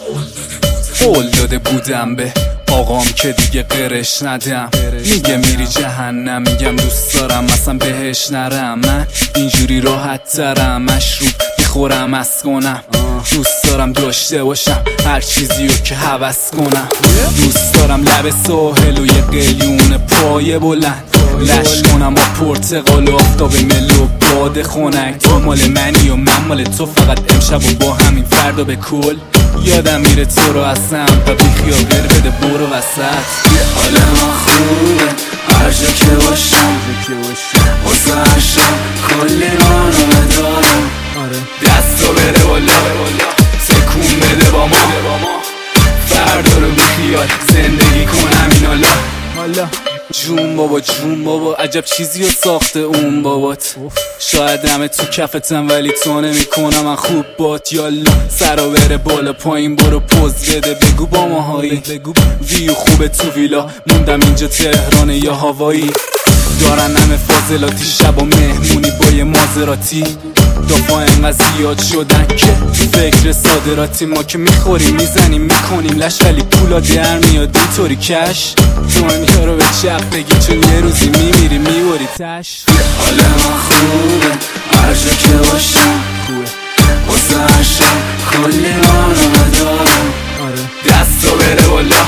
قول داده بودم به آقام که دیگه قرش ندم. میگه میری جهنم، میگم دوست دارم اصلا بهش نرم. من اینجوری راحت ترم، مشروب میخورم از کنم. دوست دارم داشته باشم هر چیزیو که هوس کنم. دوست دارم لب ساحل و یه قلیون پای بلند لش کنم با پرتقال و آفتاب مل و باد خنک. تو مال منی و من مال تو، فقط امشب و با همین فردا به کل. یادم میره تو رو اصلا و بی خیال غیر بده برو وسط. حال ما خوبه هر جا که باشم، واسه هر شب کلی برنامه دارم. دستو بره بالا تکون بده با ما، فردا رو بی خیال زندگی کنم این حالا. جون بابا جون بابا، عجب چیزی رو ساخته اون بابات. شاید همه تو کفتم ولی تو نمی کنم من خوب بات. یالا سرا بره بالا پایین برو پوز بده بگو با ماهایی. ویو خوبه تو ویلا موندم اینجا تهران یا هوایی. دارن همه فاضلاتی شب و مهمونی با یه مازراتی. دافا انقدر زیاد شدن که فکر صادراتی. ما که میخوریم میزنیم میکنیم لش ولی پولا در میاد اینطوری کش. تو هم رو به چپ بگی چون یه روزی میمیری میوری تش. حال ما خوبه هر جا که باشم، واسه هر شب کلی برنامه دارم. دستا بره بالا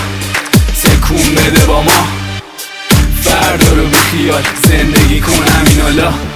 تکون بده با ما، فردا رو بی خیال زندگی کنم این حالا.